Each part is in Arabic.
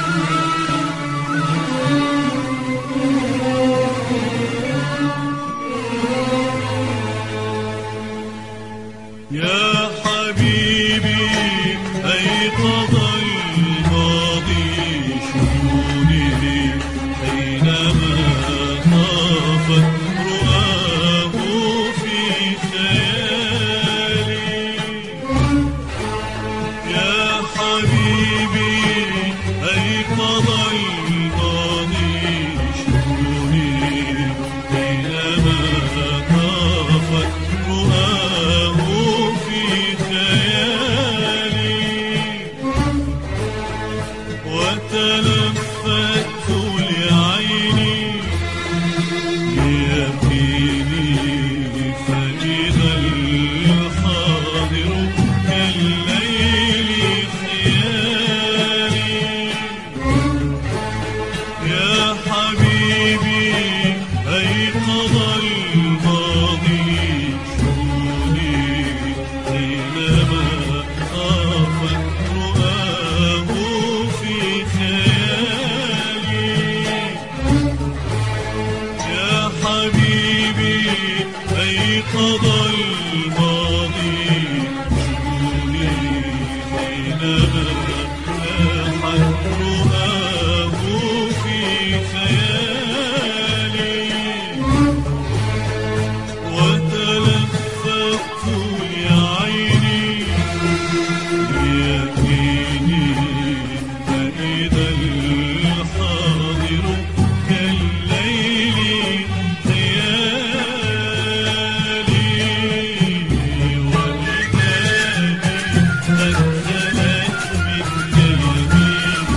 يا حبيبي أيقظ الماضي شجوني حينما طافت رؤاه في خيالي. يا حبيبي أيقظ الماضي شجوني حينما طافت رؤاه في خيالي. وتلفت لعيني ليقيني فإذا الحاضر كالليل خيالي. يا حبيبي أيقظ الماضي شجوني حينما طافت رؤاه في خيالي. يا حبيبي أيقظ الماضي شجوني حينما لاحت رؤاه في خيالي. وتلفت لعيني ليقيني فإذا الحاضر كالليل خيالي. ولداني نزلت من قلبي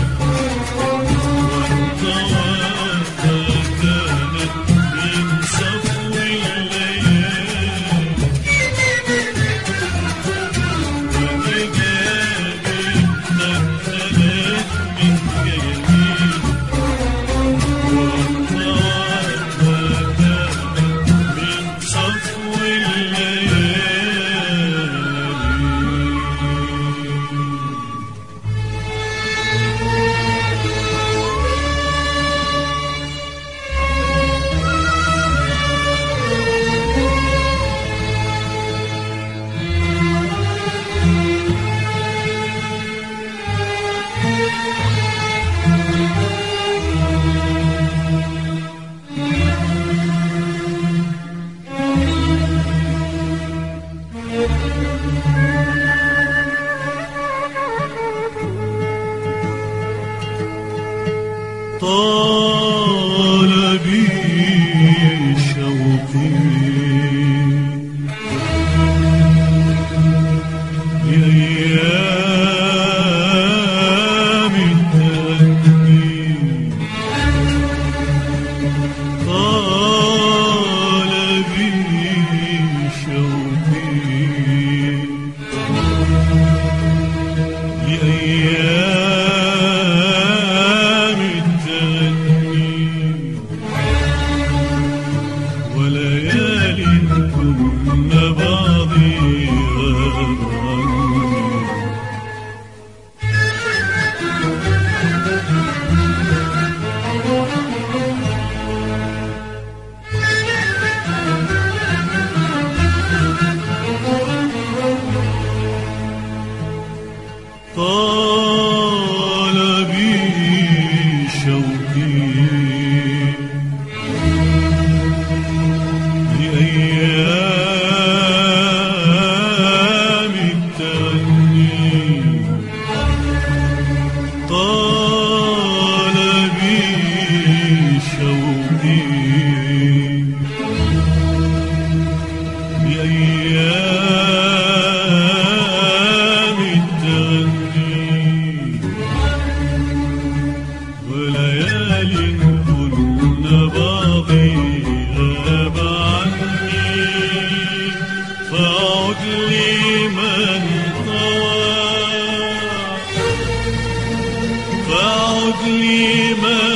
والطوافة كانت من صفو الليالي. ولداني نزلت من قلبي والطوافة كانت من صفو الليالي. طال بي شوقي لأيام التأني. طال بي شوقي لأيام التأني. وليال كن بعضي غاب عني. طال بي شوقي لأيام التأني. طال بي شوقي لأيام التأني. وليال كن بعضي غاب عني. فعد لي من طوى فعد لي من